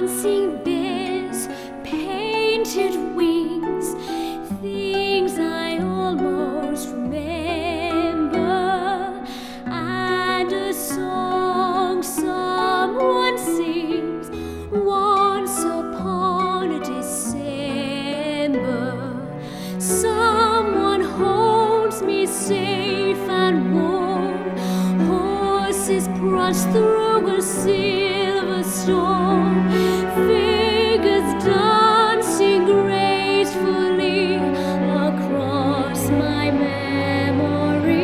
dancing bears, painted wings, things I almost remember, and a song someone sings once upon a December. Someone holds me safe and warm, horses prance through a silver storm, figures dancing gracefully across my memory.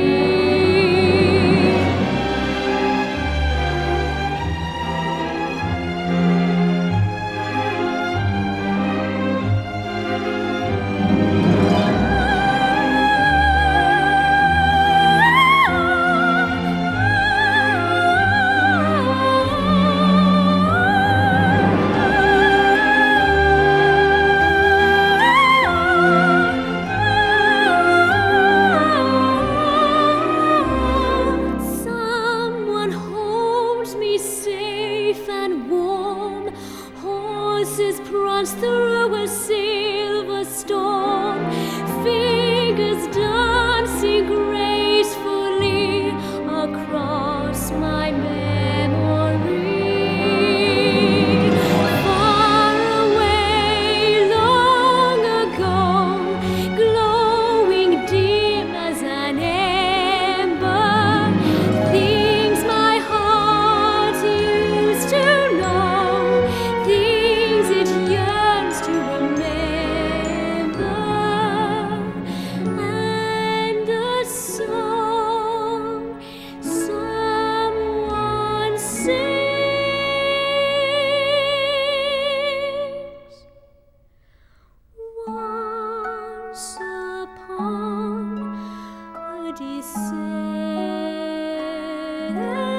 Safe and warm, horses prance through a silver storm, figures dancing gracefully across my memory. Far away, long ago, glowing dim as an ember, things my heart used to know, things it yearns to remember, and a song someone sings once upon a December.